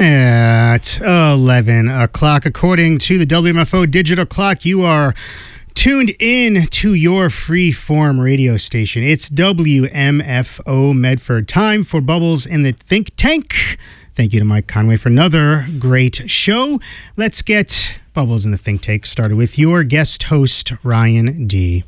At 11 o'clock, according to the WMFO digital clock, you are tuned in to your free-form radio station. It's WMFO Medford. Time for Bubbles in the Think Tank. Thank you to Mike Conway for another great show. Let's get Bubbles in the Think Tank started with your guest host, Ryan D.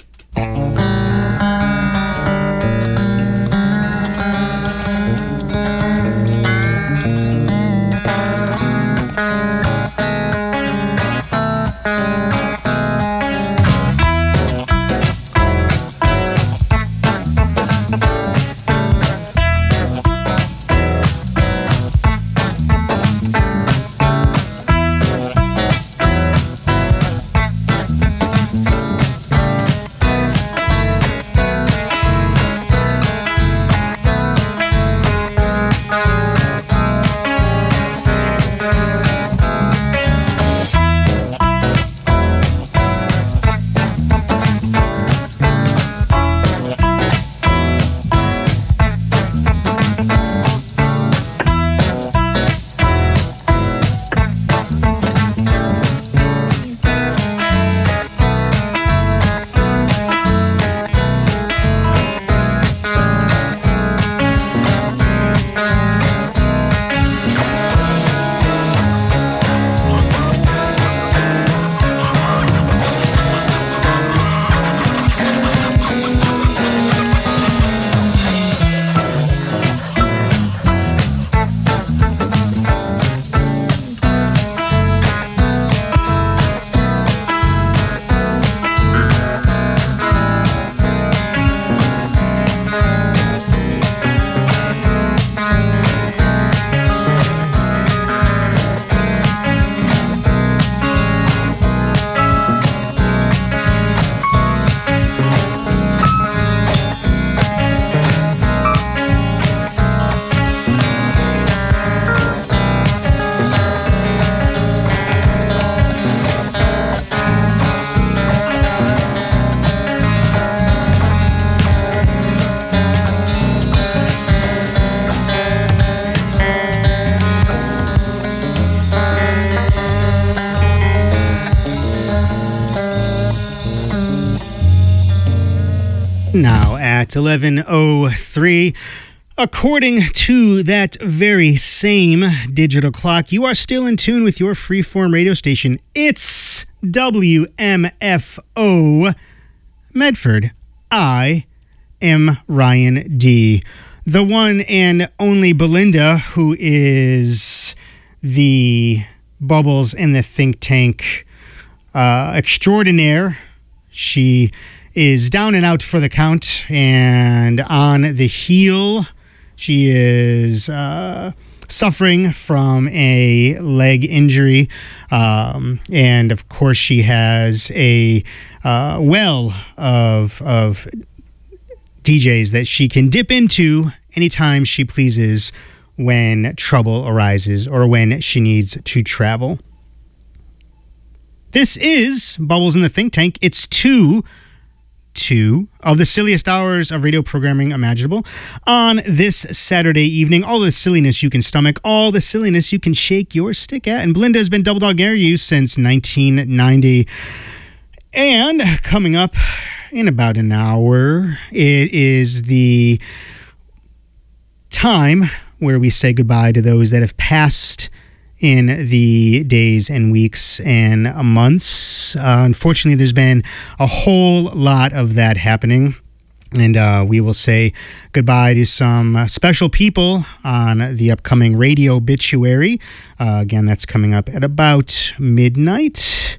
Now at 11:03, according to that very same digital clock, you are still in tune with your freeform radio station. It's WMFO Medford. I am Ryan D., the one and only Belinda, who is the Bubbles in the Think Tank extraordinaire. She is down and out for the count, and on the heel, she is suffering from a leg injury, and of course she has a well of DJs that she can dip into anytime she pleases when trouble arises or when she needs to travel. This is Bubbles in the Think Tank. It's two of the silliest hours of radio programming imaginable on this Saturday evening. All the silliness you can stomach, all the silliness you can shake your stick at. And Belinda has been double dog near you since 1990. And coming up in about an hour, it is the time where we say goodbye to those that have passed in the days and weeks and months. Unfortunately, there's been a whole lot of that happening, and we will say goodbye to some special people on the upcoming radio obituary. Again, that's coming up at about midnight.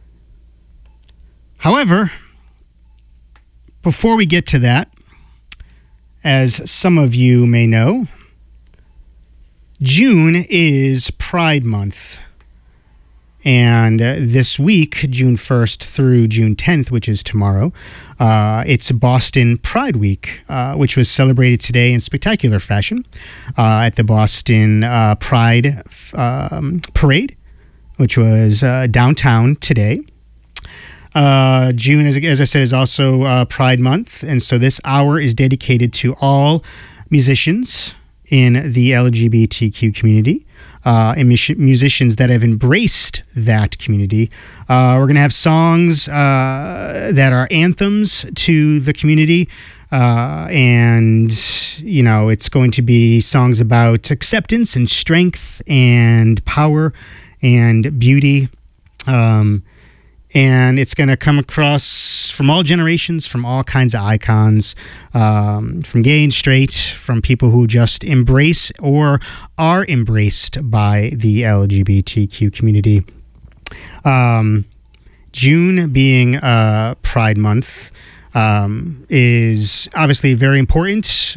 However, before we get to that, as some of you may know, June is Pride Month, and this week, June 1st through June 10th, which is tomorrow, it's Boston Pride Week, which was celebrated today in spectacular fashion at the Boston Pride Parade, which was downtown today. June, as I said, is also Pride Month, and so this hour is dedicated to all musicians in the LGBTQ community. and musicians that have embraced that community. We're going to have songs that are anthems to the community. And, you know, it's going to be songs about acceptance and strength and power and beauty. And it's going to come across from all generations, from all kinds of icons, from gay and straight, from people who just embrace or are embraced by the LGBTQ community. June being Pride Month is obviously very important.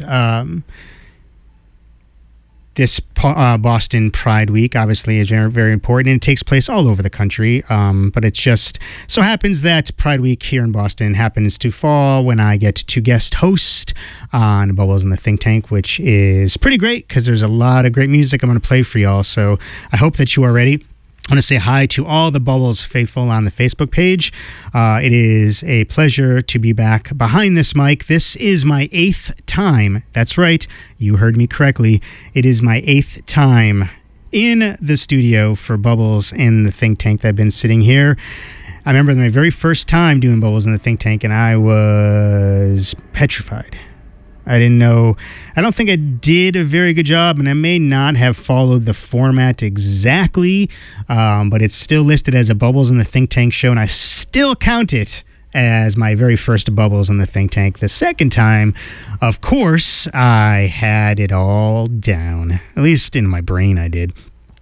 This Boston Pride Week obviously is very important, and it takes place all over the country. But it just so happens that Pride Week here in Boston happens to fall when I get to guest host on Bubbles in the Think Tank, which is pretty great because there's a lot of great music I'm going to play for y'all. So I hope that you are ready. I want to say hi to all the Bubbles faithful on the Facebook page. It is a pleasure to be back behind this mic. This is my 8th time. That's right. You heard me correctly. It is my 8th time in the studio for Bubbles in the Think Tank. I've been sitting here. I remember my very first time doing Bubbles in the Think Tank, and I was petrified. I didn't know. I don't think I did a very good job, and I may not have followed the format exactly, but it's still listed as a Bubbles in the Think Tank show, and I still count it as my very first Bubbles in the Think Tank. The second time, of course, I had it all down. At least in my brain, I did.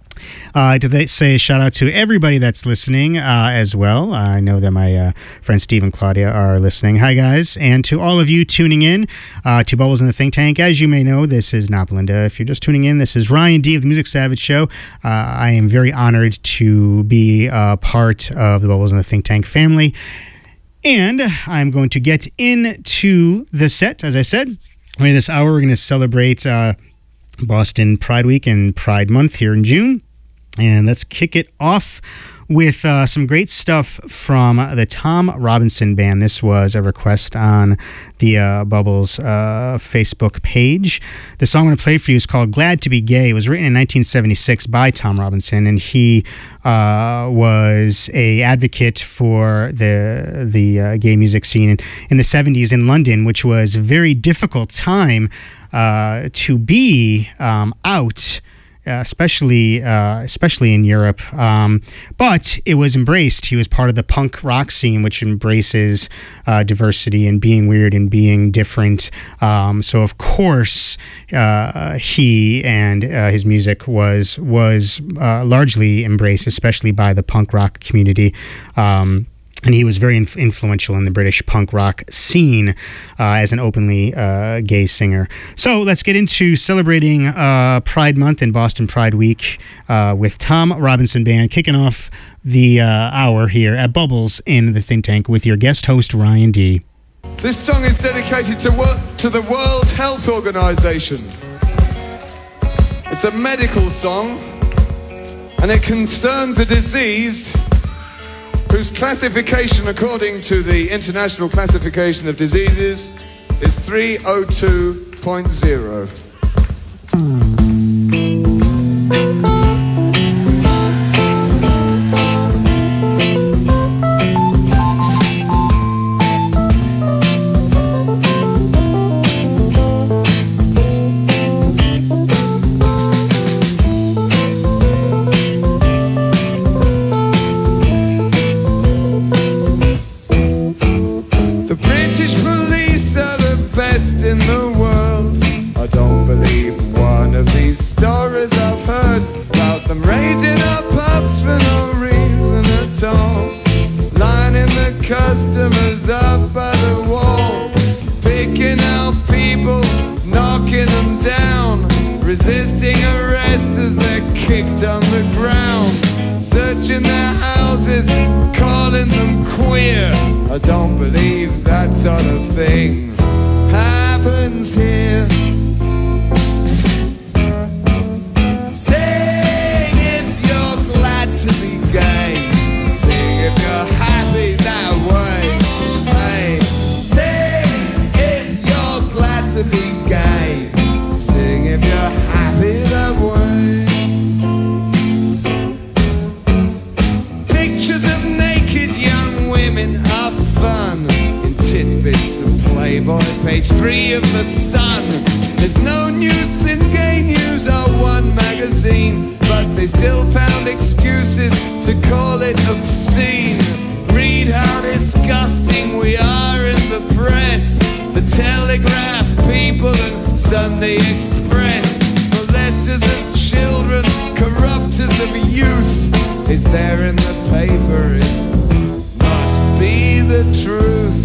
To say a shout out to everybody that's listening as well. I know that my friends Steve and Claudia are listening. Hi, guys. And to all of you tuning in to Bubbles in the Think Tank. As you may know, this is not Belinda. If you're just tuning in, this is Ryan D of the Music Savage Show. I am very honored to be a part of the Bubbles in the Think Tank family. And I'm going to get into the set, as I said. In this hour, we're going to celebrate Boston Pride Week and Pride Month here in June. And let's kick it off with some great stuff from the Tom Robinson Band. This was a request on the Bubbles Facebook page. The song I'm going to play for you is called Glad to Be Gay. It was written in 1976 by Tom Robinson, and he was a advocate for the gay music scene in the 70s in London, which was a very difficult time to be out. Especially in Europe, but it was embraced. He was part of the punk rock scene, which embraces diversity and being weird and being different. So of course, he and his music was largely embraced, especially by the punk rock community. And he was very influential in the British punk rock scene as an openly gay singer. So let's get into celebrating Pride Month and Boston Pride Week with Tom Robinson Band, kicking off the hour here at Bubbles in the Think Tank with your guest host, Ryan D. This song is dedicated to the World Health Organization. It's a medical song, and it concerns a disease whose classification, according to the International Classification of Diseases, is 302.0. In the world, I don't believe one of these stories I've heard about them raiding our pubs for no reason at all, lining the customers up by the wall, picking out people, knocking them down, resisting arrest as they're kicked on the ground, searching their houses, calling them queer. I don't believe that sort of thing happens here. Sing if you're glad to be gay. Sing if you're happy that way. Hey, sing if you're glad to be gay. Sing if you're happy that way. sun. There's no news in Gay News or One magazine, but they still found excuses to call it obscene. Read how disgusting we are in the press. The Telegraph, People and Sunday Express. Molesters of children, corrupters of youth. It's there in the paper, it must be the truth.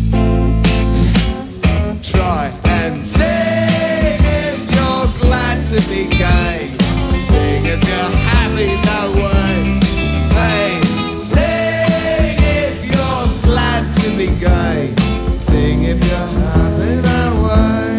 Try and sing if you're glad to be gay. Sing if you're happy that way. Hey, sing if you're glad to be gay. Sing if you're happy that way.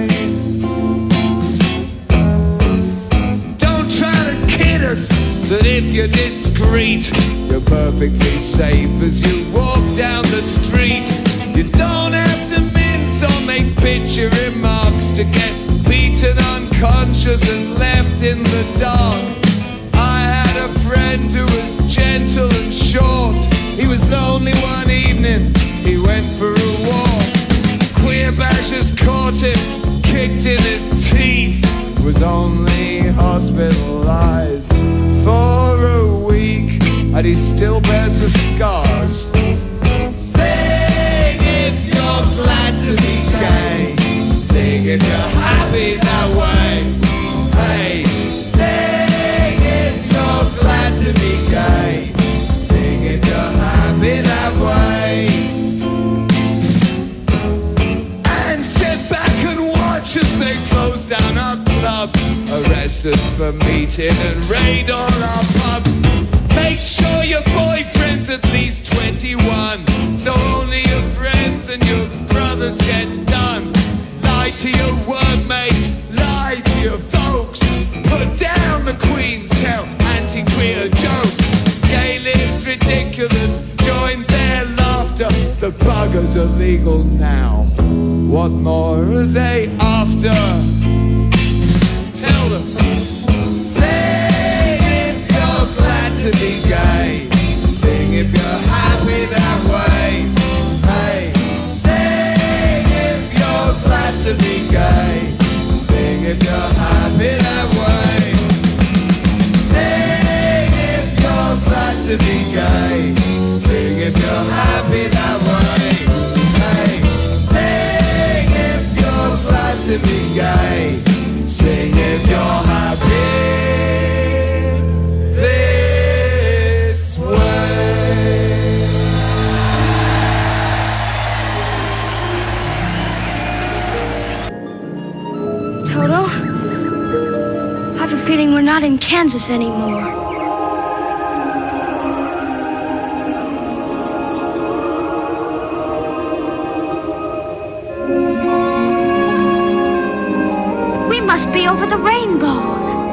Don't try to kid us that if you're discreet, you're perfectly safe as you walk down the street. You don't have to mince or make bitchy remarks to get beaten unconscious and left in the dark. I had a friend who was gentle and short. He was lonely one evening, he went for a walk. Queer bashers caught him, kicked in his teeth. Was only hospitalized for a week, and he still bears the scars. Sing if you're glad to be gay. Sing if you're happy that way. Hey, sing if you're glad to be gay. Sing if you're happy that way. And sit back and watch as they close down our clubs, arrest us for meeting and raid all our pubs. Make sure your boyfriend's at least 21, so only your friends and your brothers get done. Lie to your workmates, lie to your folks. Put down the Queen's, tell anti-queer jokes. Gay lives ridiculous, join their laughter. The buggers are legal now, what more are they after? Tell them. Sing if you're glad to be gay. Sing if you're happy that way. Hey, sing if you're glad to be gay. Sing if you're happy that way. Sing if you're glad to be gay. Sing if you're happy that way. Hey, sing if you're glad to be gay. Sing if you're happy this way. Toto, I have a feeling we're not in Kansas anymore. We must be over the rainbow.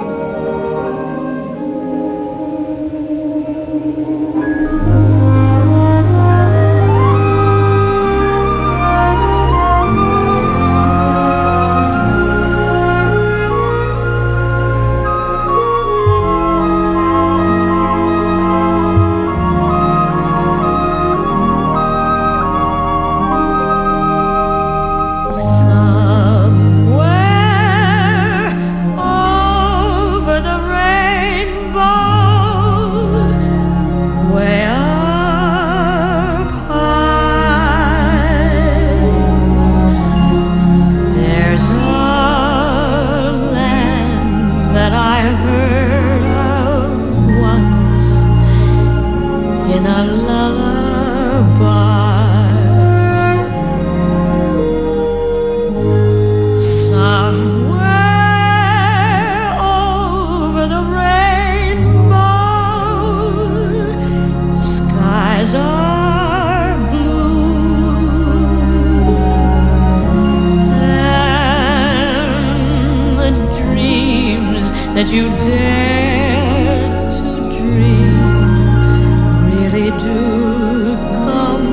That you dare to dream really do come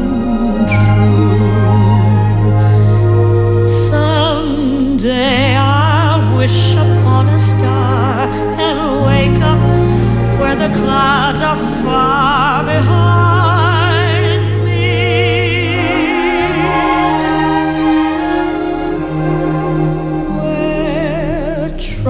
true. Someday I'll wish upon a star and wake up where the clouds are far behind me.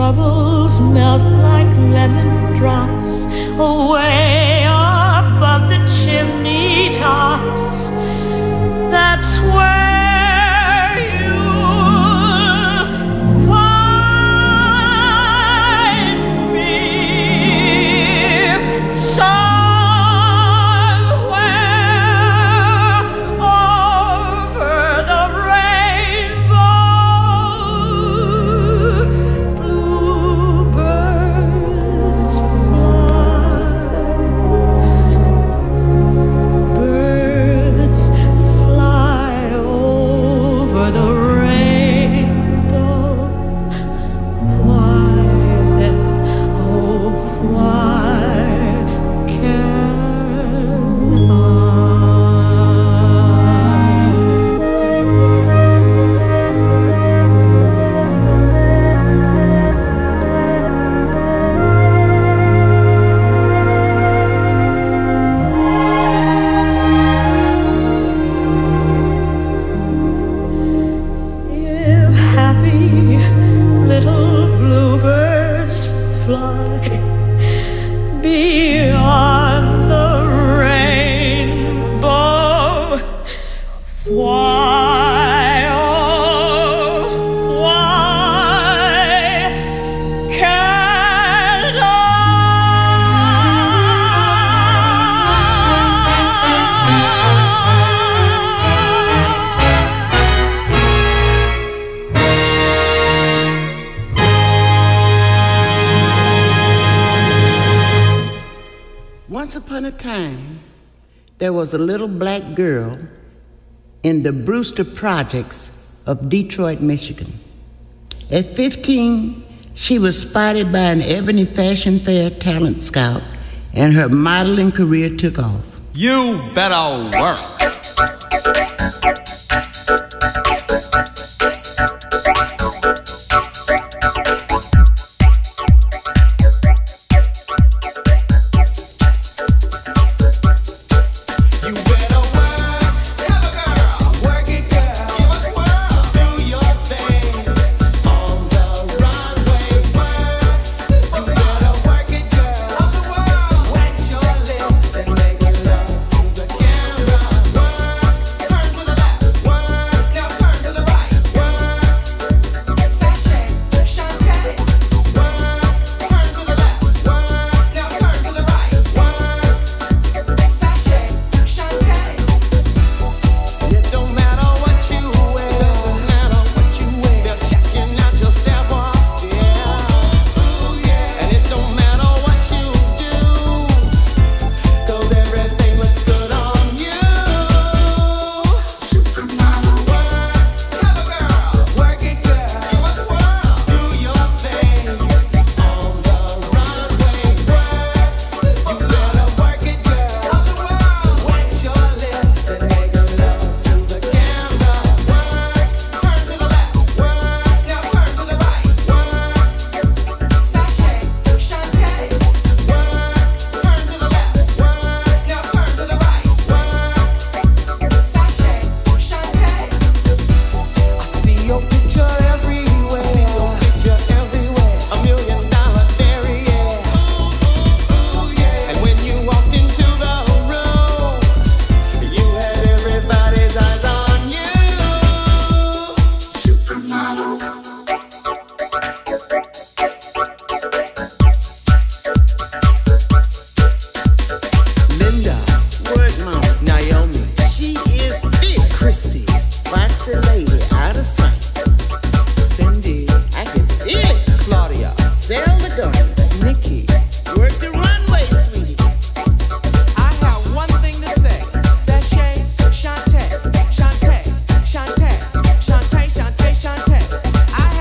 bubbles melt like lemon drops away above the chimney tops. That's where you'll find me, somewhere over the rainbow. Bluebirds fly, birds fly over the rainbow. Why, oh, why can't I? If happy little bluebirds fly beyond the rainbow, why, oh, why can't I? Once upon a time, there was a little black girl in the Brewster Projects of Detroit, Michigan. At 15, she was spotted by an Ebony Fashion Fair talent scout, and her modeling career took off. You better work. You better work, have a girl, work it, girl. Give it twirl, do your thing on the runway. Work, you better work it, girl. Of the world, wet your lips and make love to the camera. Work, turn to the left. Work, now turn to the right. Work, sashay, shantay. Work, turn to the left. Work, now turn to the right. Work, sashay, shantay. It don't matter what you wear, don't matter what you wear. They're checking out your savoir-faire. Ooh, yeah. And it don't matter what you do, 'cause everything looks good on you. Supermodel. Work, have a girl, work it, girl. Give a twirl, do your thing on the runway. Work, you better work it, girl. Of the world, wet your lips and make love to the camera. Work, turn to the left. Work, now turn to the right. Work, sashay, shantay. Work, turn to the left. Work, now turn to the right. Work, sashay, shantay. I see your picture everywhere. I see your picture everywhere. $1 million derriere. Ooh, yeah. And when you walked into the room, you had everybody's eyes on you. Supermodel. Linda, word mom, Naomi, she is big. Christy, Foxy Lady, out of sight. Cindy, I can feel it. Claudia, Sarah LeGone, Nikki, work the runway, sweetie. I have one thing to say. Sashay, shantay, shantay, shantay, shantay, shantay, shantay. I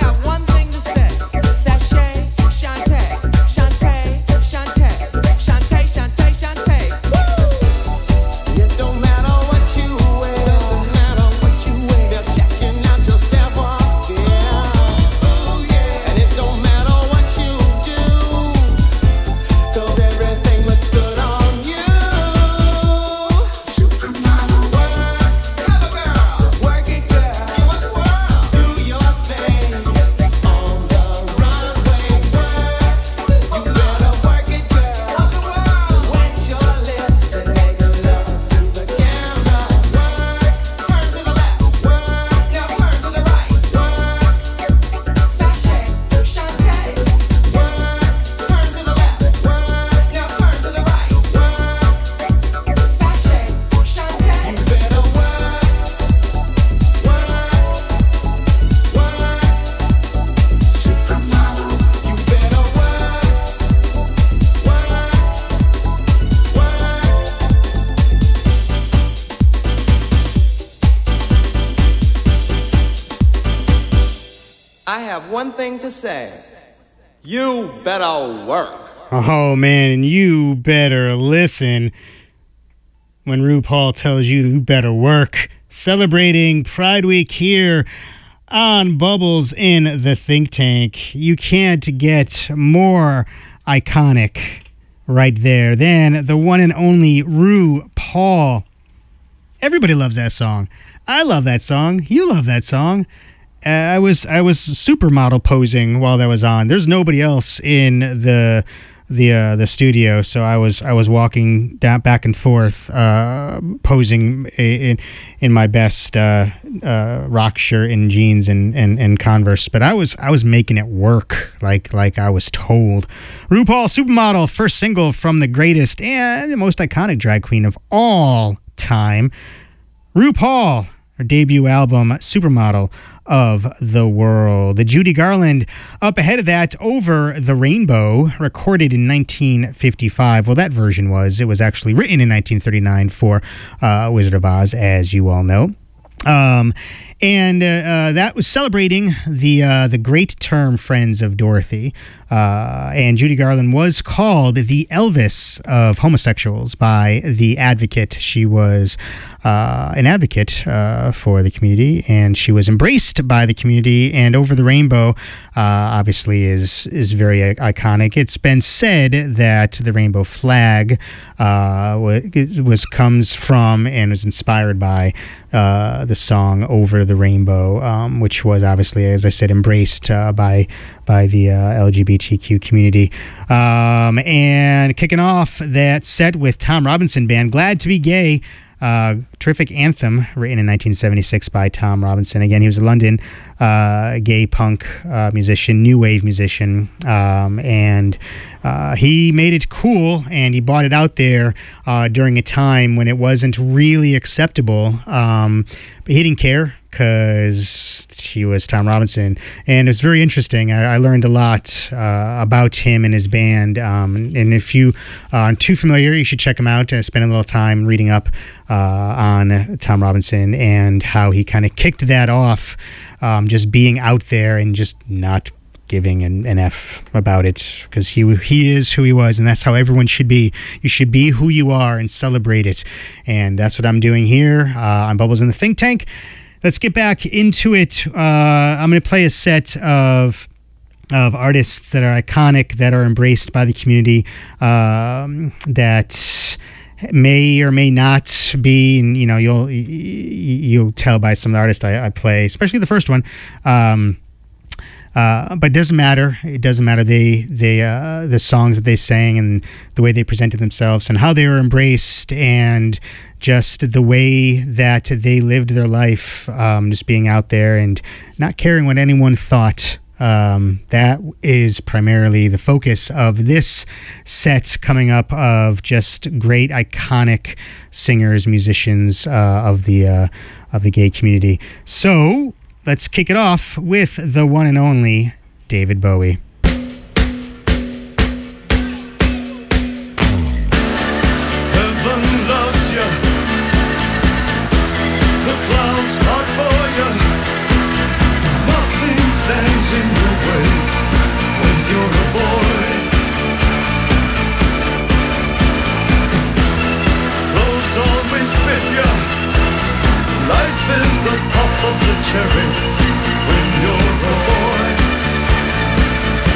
I have one thing to say. You better work. Oh, man, and you better listen when RuPaul tells you better work. Celebrating Pride Week here on Bubbles in the Think Tank. You can't get more iconic right there than the one and only RuPaul. Everybody loves that song. I love that song. You love that song. I was supermodel posing while that was on. There's nobody else in the studio, so I was walking down back and forth, posing in my best rock shirt and jeans and Converse. But I was making it work like I was told. RuPaul Supermodel, first single from the greatest and the most iconic drag queen of all time, RuPaul. Her debut album, Supermodel of the World. The Judy Garland up ahead of that, Over the Rainbow, recorded in 1955. Well, that version was. It was actually written in 1939 for Wizard of Oz, as you all know. And that was celebrating the great term Friends of Dorothy. And Judy Garland was called the Elvis of homosexuals by The Advocate. She was an advocate for the community, and she was embraced by the community. And Over the Rainbow obviously is very iconic. It's been said that the rainbow flag comes from and was inspired by the song Over the Rainbow, which was obviously, as I said, embraced by the LGBTQ community. And kicking off that set with Tom Robinson Band, Glad to Be Gay. Terrific anthem written in 1976 by Tom Robinson. Again, he was a London gay punk musician, new wave musician, and he made it cool, and he brought it out there during a time when it wasn't really acceptable, but he didn't care because he was Tom Robinson, and it was very interesting. I learned a lot about him and his band, and if you aren't too familiar, you should check him out and spend a little time reading up on Tom Robinson and how he kind of kicked that off, just being out there and just not giving an F about it, because he is who he was, and that's how everyone should be. You should be who you are and celebrate it, and that's what I'm doing here on Bubbles in the Think Tank. Let's get back into it. I'm going to play a set of artists that are iconic, that are embraced by the community, that may or may not be, and you'll tell by some of the artists I play, especially the first one. But it doesn't matter. It doesn't matter. The songs that they sang and the way they presented themselves and how they were embraced, and just the way that they lived their life, just being out there and not caring what anyone thought. That is primarily the focus of this set coming up, of just great iconic singers, musicians of the gay community. So let's kick it off with the one and only David Bowie. Cherry when you're a boy.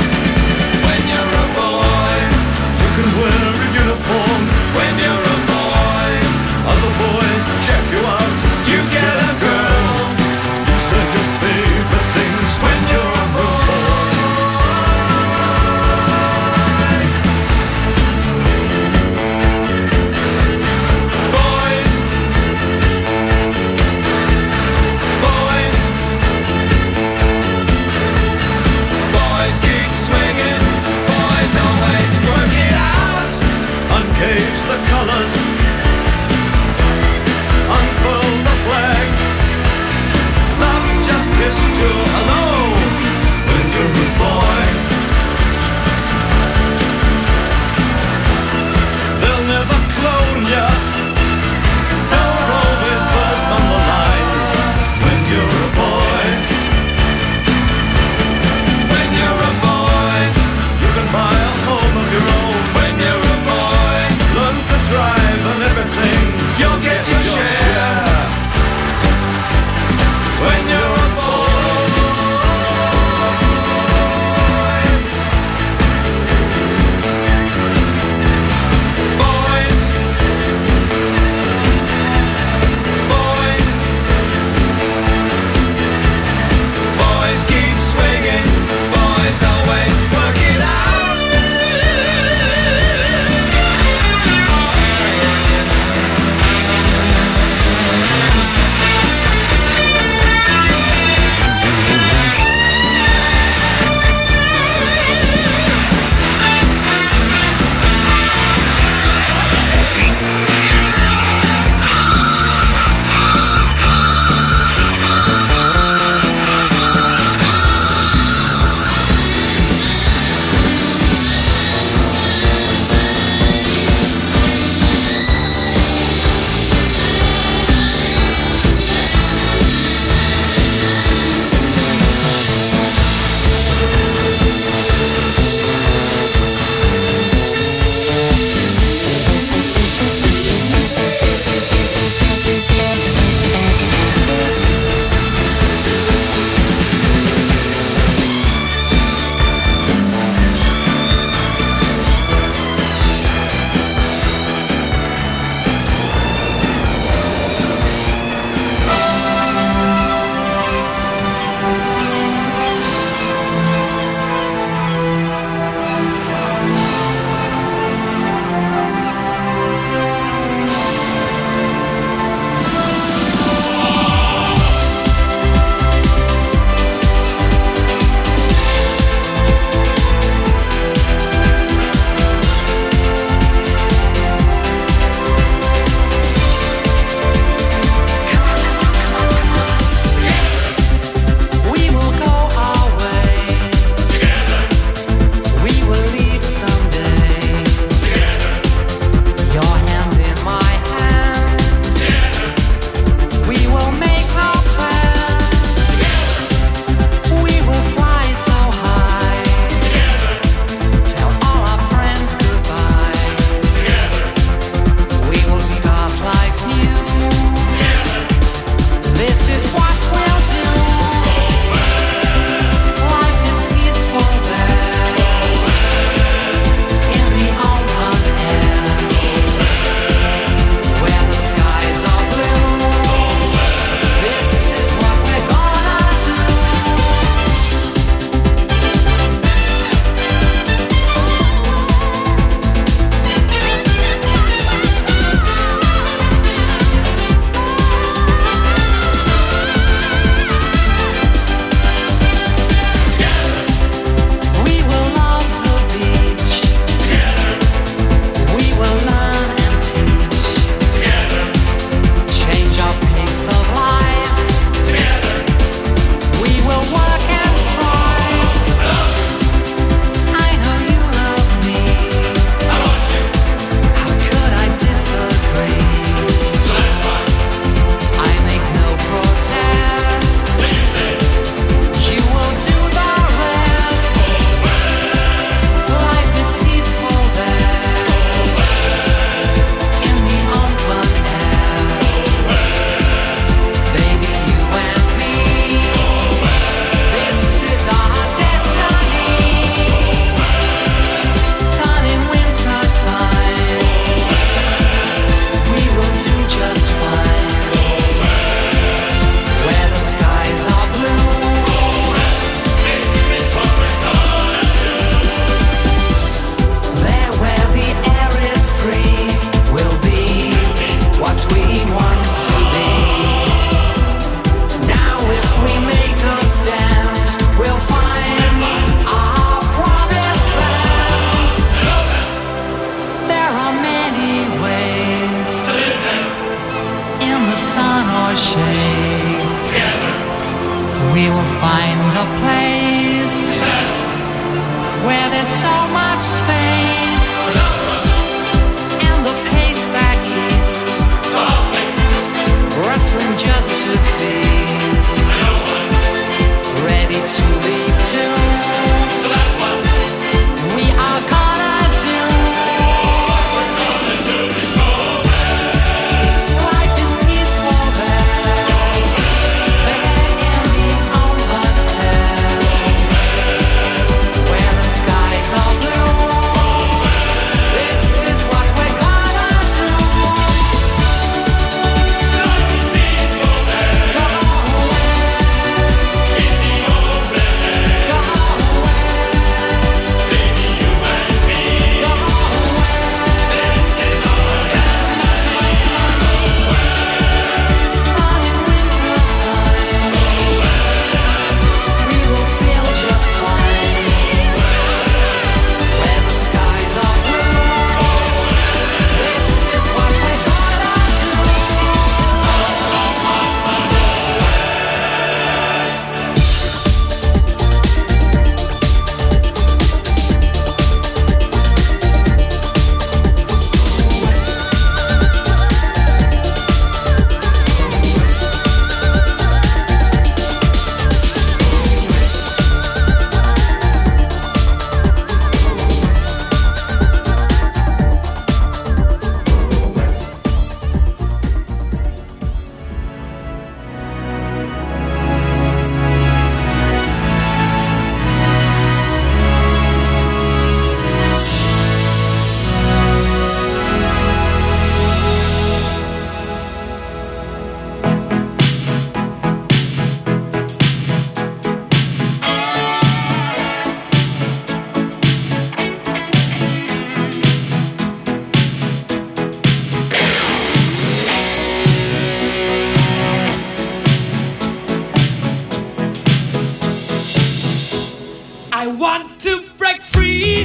I want to break free.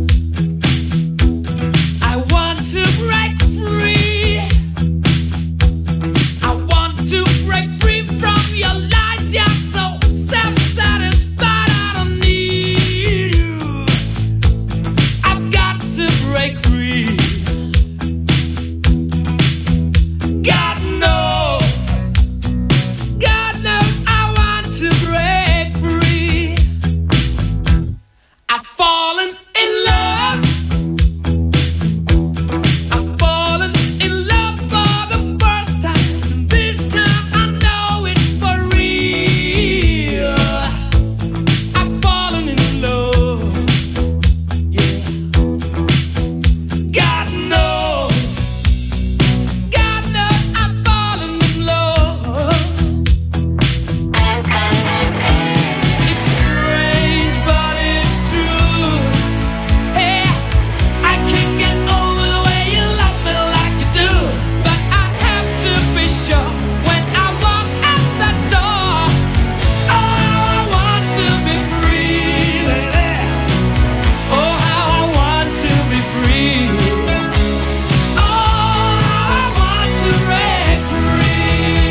I want to break free. I want to break free from your lies. You're so self-satisfied. I don't need you. I've got to break free. God knows I want to break free. I've fallen in love. I've fallen in love for the first time. And this time I know it's for real. I've fallen in love. Yeah. God knows I've fallen in love. It's strange, but it's true. Hey, I can't get over the way you love me like you do. But I have to be sure when I walk out the door. Oh, how I want to be free, baby. Oh, how I want to be free. Oh, how I want to break free.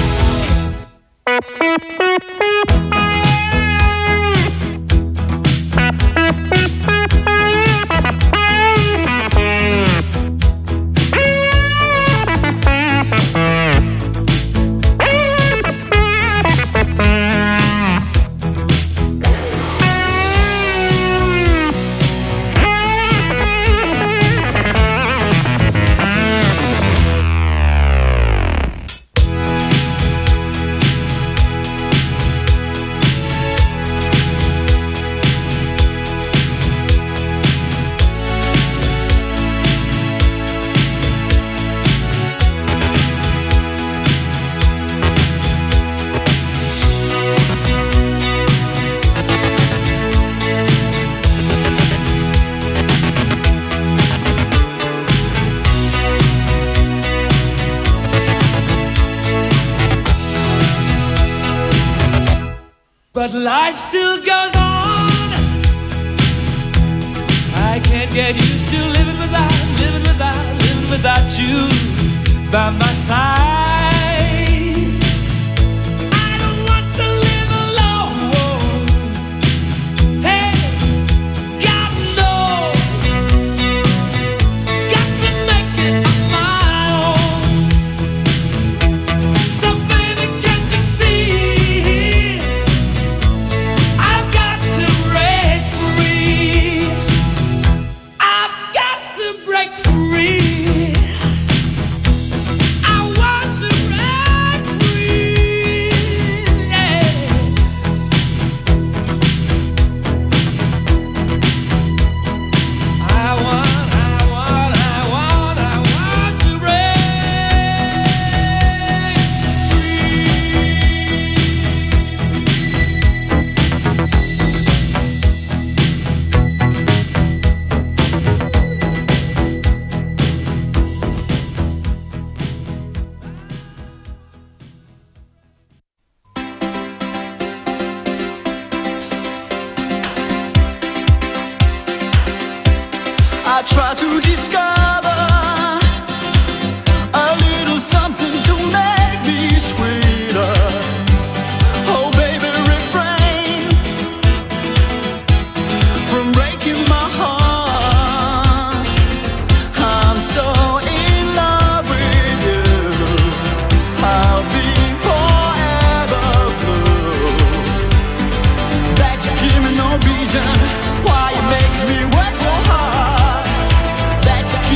But life still goes on. I can't get used to living without you by my side. I don't want to live alone. Hey, God knows, got to make it on my own. So baby, can't you see? I've got to break free. I've got to break free. I want to break free. Yeah. I want to break I try to discover a little something to make me sweeter. Oh baby, refrain from breaking my heart. I'm so in love with you. I'll be forever blue. That you give me no reason why you make me work so hard. That you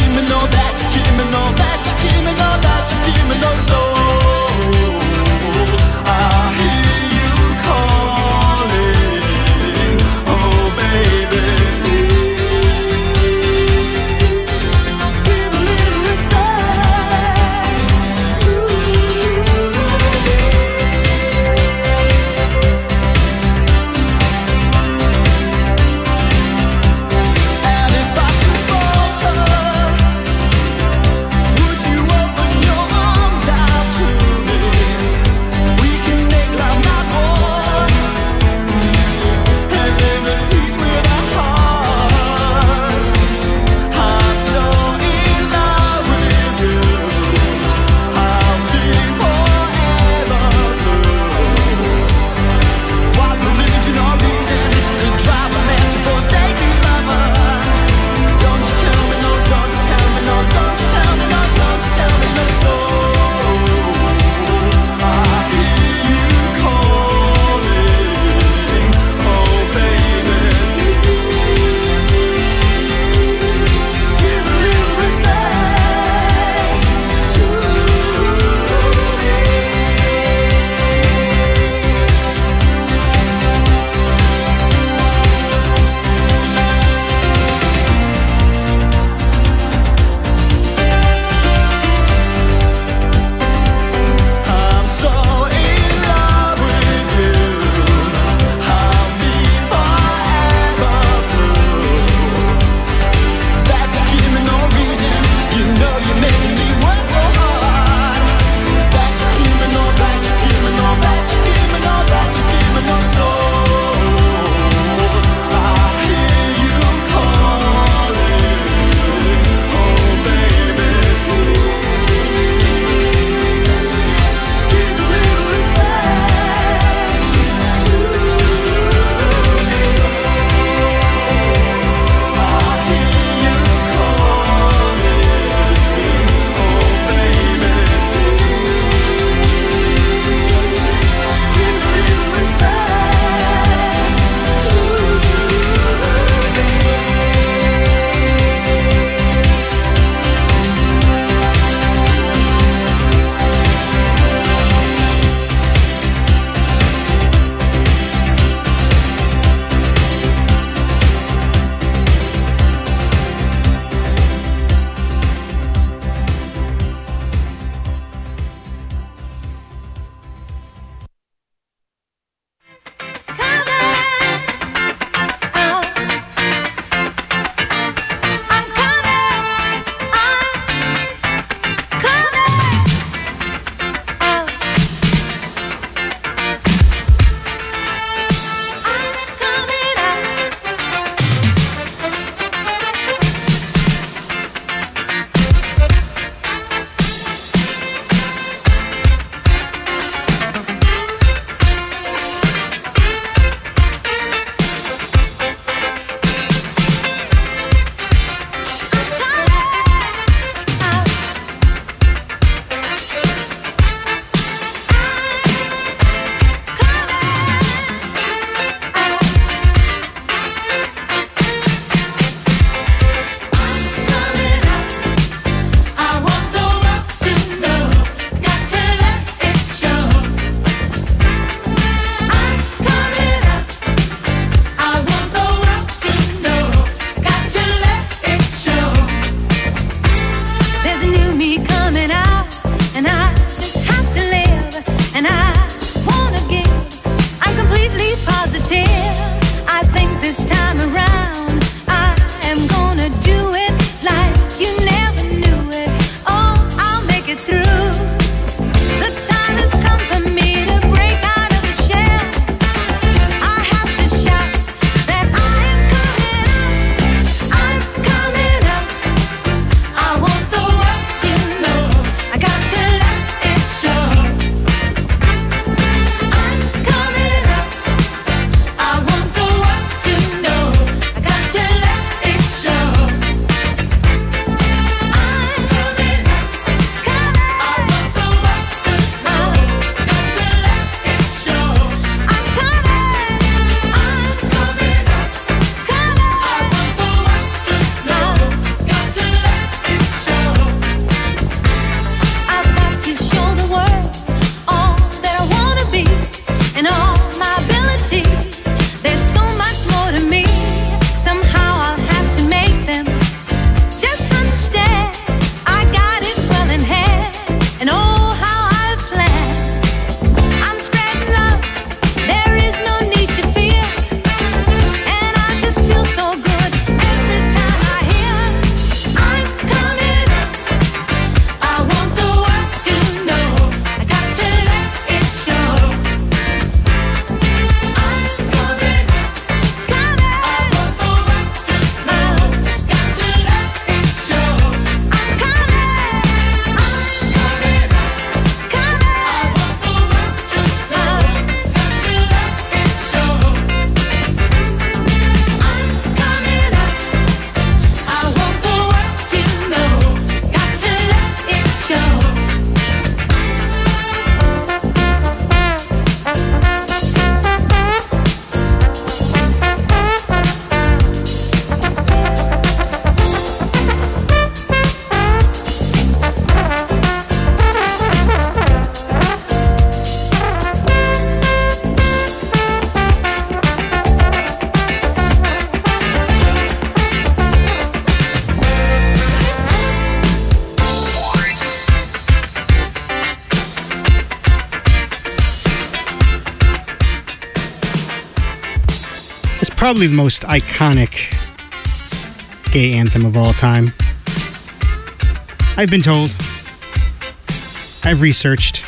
probably the most iconic gay anthem of all time. I've been told. I've researched.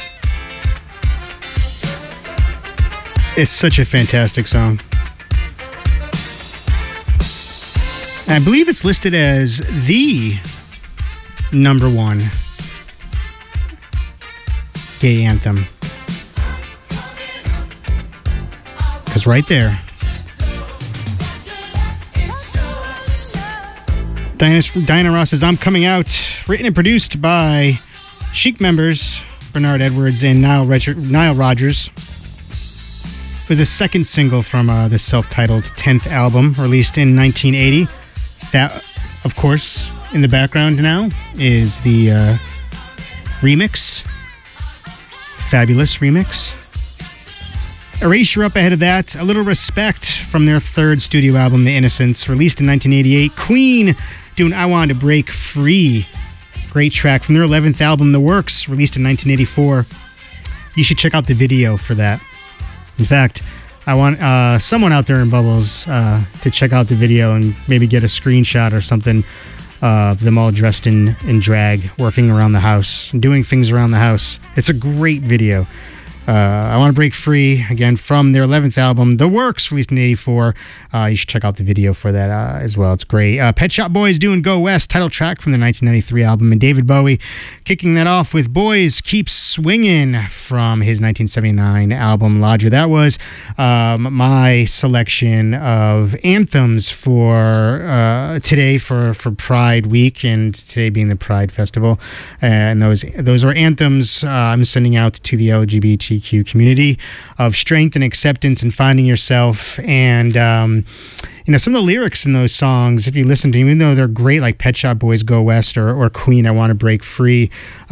It's such a fantastic song. And I believe it's listed as the number one gay anthem. Because right there, Diana Ross says, I'm Coming Out, written and produced by Chic members Bernard Edwards and Nile Rodgers. It was a second single from the self-titled 10th album, released in 1980. That, of course, in the background now is the remix. Fabulous remix. Erasure up ahead of that. A Little Respect from their third studio album, The Innocents, released in 1988. Queen doing I Want to Break Free. Great track from their 11th album, The Works, released in 1984. You should check out the video for that. In fact, I want someone out there in Bubbles to check out the video and maybe get a screenshot or something of them all dressed in drag, working around the house, doing things around the house. It's a great video. I Want to Break Free, again, from their 11th album, The Works, released in 84. You should check out the video for that as well. It's great. Pet Shop Boys doing Go West, title track from the 1993 album, and David Bowie kicking that off with Boys Keep Swinging from his 1979 album, Lodger. That was my selection of anthems for today for Pride Week, and today being the Pride Festival. And those are anthems I'm sending out to the LGBTQ community of strength and acceptance and finding yourself. And some of the lyrics in those songs, if you listen to them, even though they're great, like Pet Shop Boys Go West or Queen I Want to Break Free,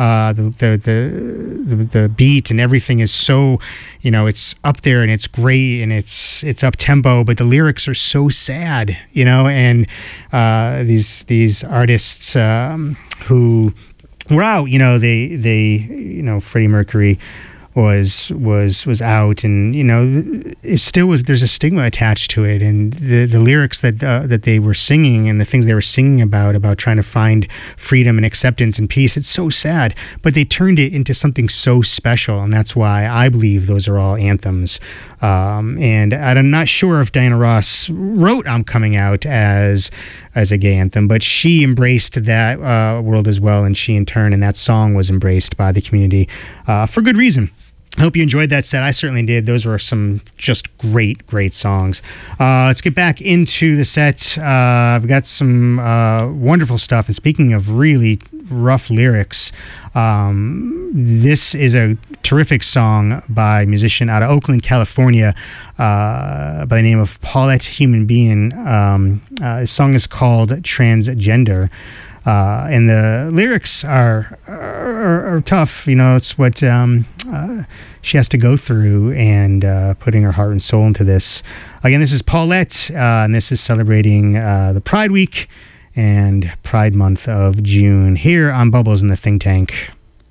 the beat and everything is so, it's up there and it's great and it's up tempo, but the lyrics are so sad, and these artists who were out, they Freddie Mercury was out, and it still was. There's a stigma attached to it, and the lyrics that they were singing and the things they were singing about trying to find freedom and acceptance and peace. It's so sad, but they turned it into something so special, and that's why I believe those are all anthems. And I'm not sure if Diana Ross wrote "I'm Coming Out" as a gay anthem, but she embraced that world as well, and she in turn, and that song was embraced by the community for good reason. I hope you enjoyed that set. I certainly did. Those were some just great songs. Let's get back into the set. I've got some wonderful stuff. And speaking of really rough lyrics, this is a terrific song by a musician out of Oakland, California, by the name of Paulette Human Being. The song is called Transgender. And the lyrics are tough. It's what she has to go through, and putting her heart and soul into this. Again, this is Paulette, and this is celebrating the Pride Week and Pride Month of June here on Bubbles in the Think Tank.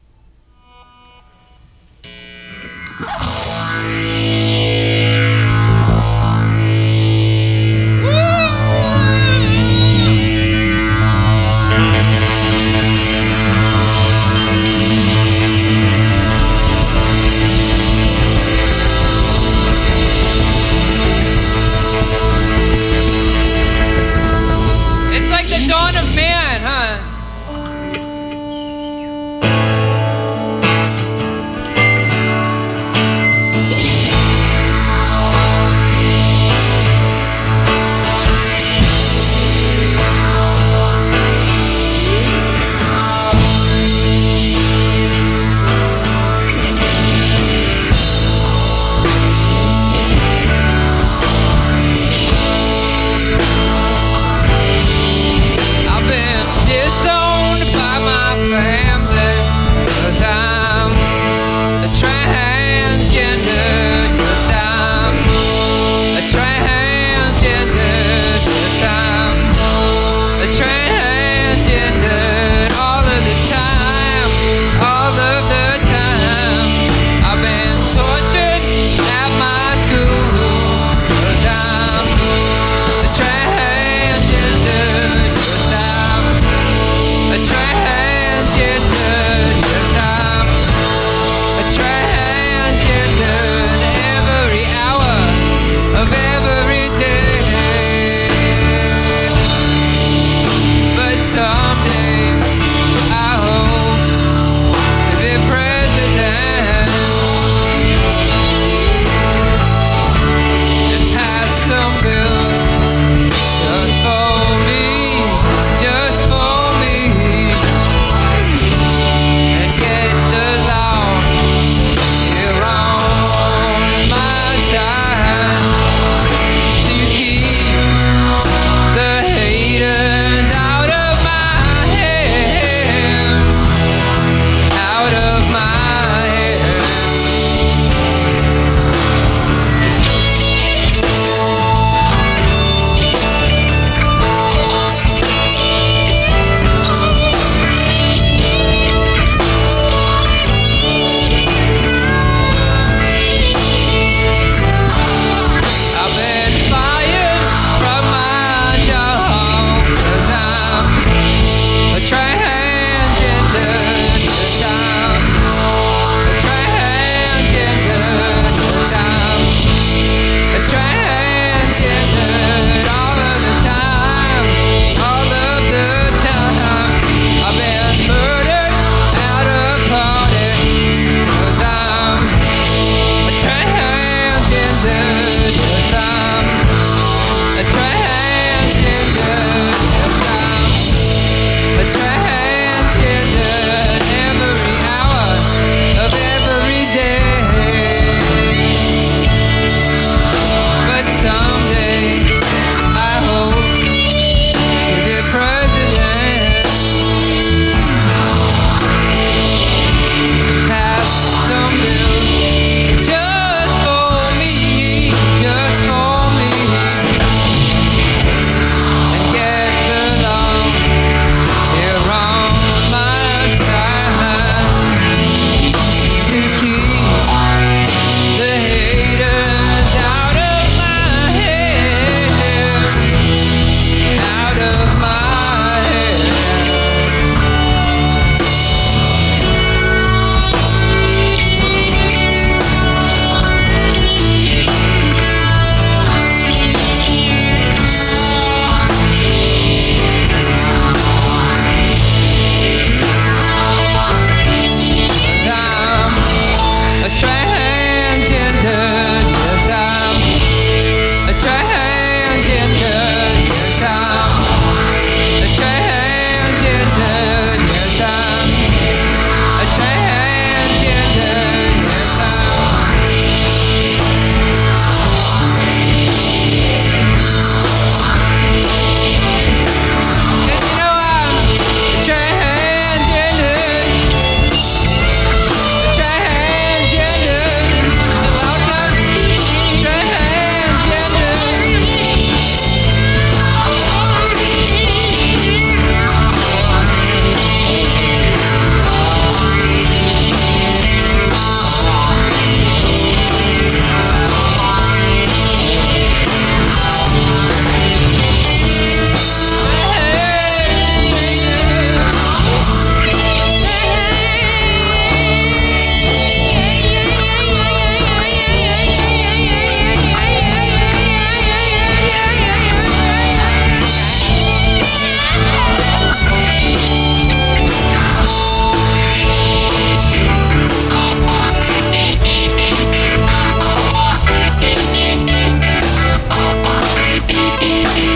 Dawn of man, huh?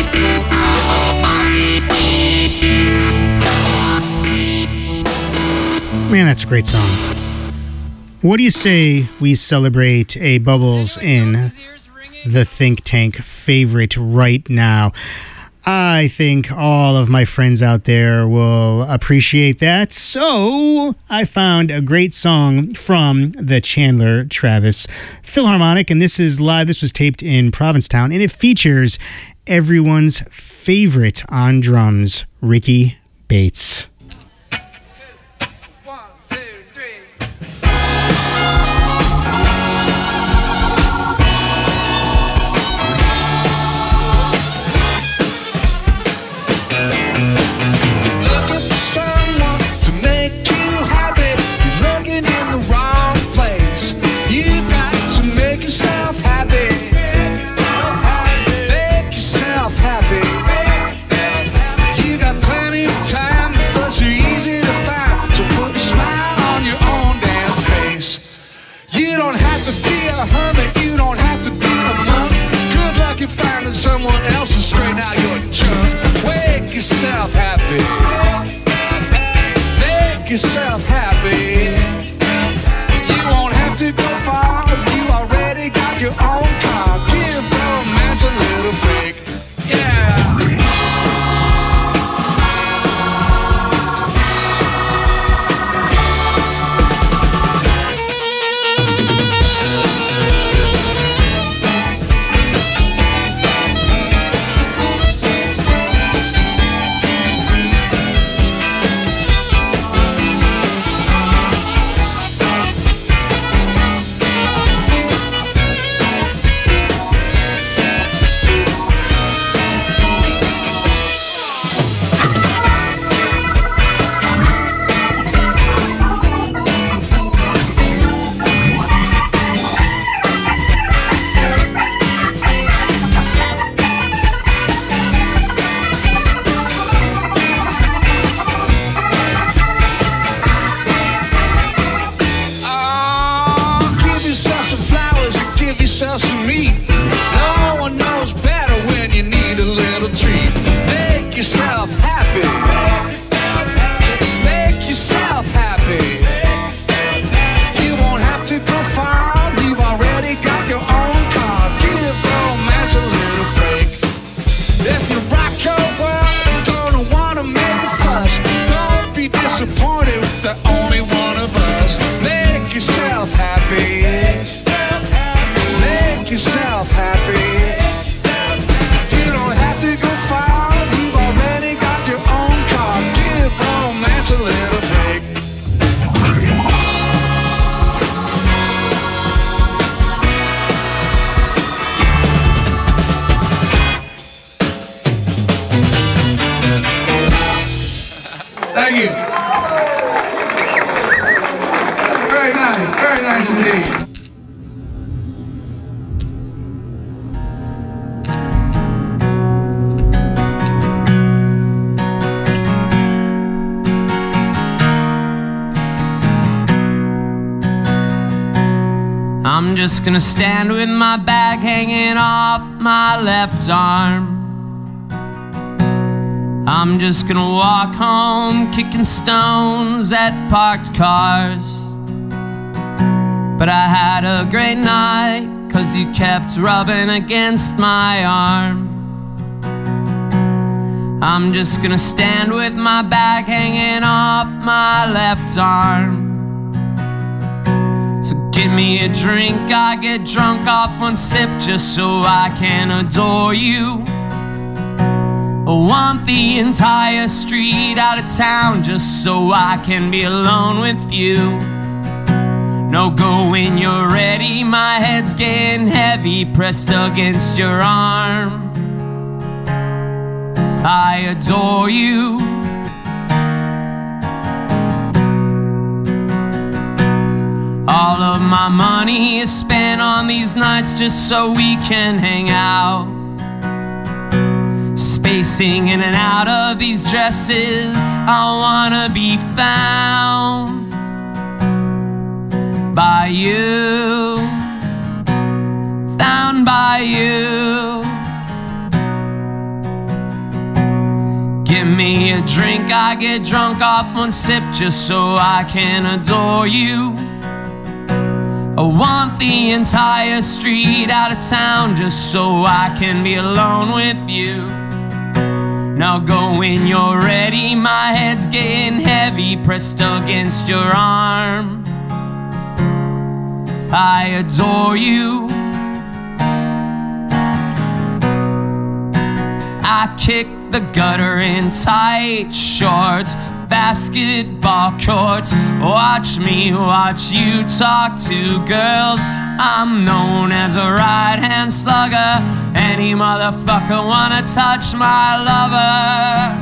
Man, that's a great song. What do you say we celebrate a Bubbles in the Think Tank favorite right now? I think all of my friends out there will appreciate that. So I found a great song from the Chandler Travis Philharmonic, and this is live. This was taped in Provincetown, and it features everyone's favorite on drums, Ricky Bates. Someone else to straighten out your junk. Wake yourself happy. Make yourself happy. You won't have to go far. You already got your own car. Give romance a little break. Yeah. Thank you. Very nice indeed. I'm just gonna stand with my bag hanging off my left arm. I'm just gonna walk home kicking stones at parked cars. But I had a great night 'cause you kept rubbing against my arm. I'm just gonna stand with my bag hanging off my left arm. So give me a drink, I get drunk off one sip just so I can adore you. I want the entire street out of town just so I can be alone with you. No, go when you're ready, my head's getting heavy, pressed against your arm. I adore you. All of my money is spent on these nights just so we can hang out. Spacing in and out of these dresses, I wanna be found by you, found by you. Give me a drink, I get drunk off one sip just so I can adore you. I want the entire street out of town just so I can be alone with you. Now go when you're ready, my head's getting heavy, pressed against your arm. I adore you. I kick the gutter in tight shorts, basketball courts. Watch me watch you talk to girls. I'm known as a right-hand slugger. Any motherfucker wanna touch my lover.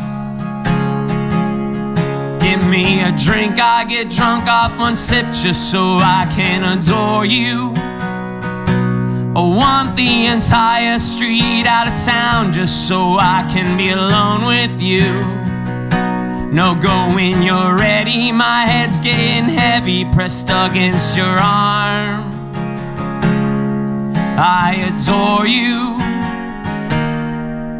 Give me a drink, I get drunk off one sip just so I can adore you. I want the entire street out of town just so I can be alone with you. No, go when you're ready, my head's getting heavy, pressed against your arm. I adore you.